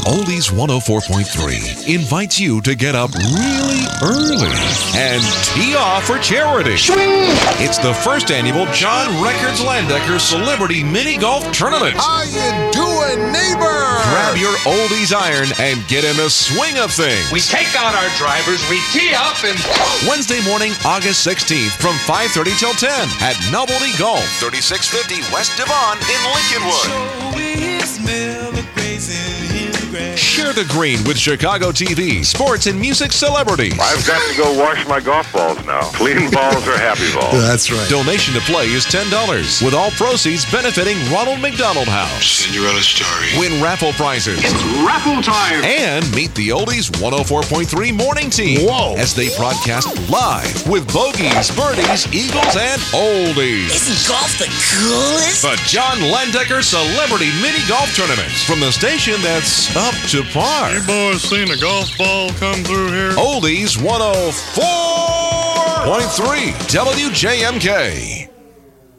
Oldies 104.3 invites you to get up really early and tee off for charity. It's the first annual John Records Landecker Celebrity Mini Golf Tournament. How you doing, neighbor? Grab your Oldies iron and get in the swing of things. We take out our drivers, we tee up, and... Wednesday morning, August 16th from 5:30 till 10 at Novelty Golf, 3650 West Devon in Lincolnwood. Share the green with Chicago TV, sports and music celebrities. I've got to go wash my golf balls now. Clean balls are happy balls. That's right. Donation to play is $10, with all proceeds benefiting Ronald McDonald House. Cinderella story. Win raffle prizes. It's raffle time! And meet the Oldies 104.3 morning team. Whoa. As they broadcast live with bogeys, birdies, eagles, and oldies. Isn't golf the coolest? The John Landecker Celebrity Mini Golf Tournament from the station that's up to par. You boys seen a golf ball come through here? Oldies 104.3 WJMK.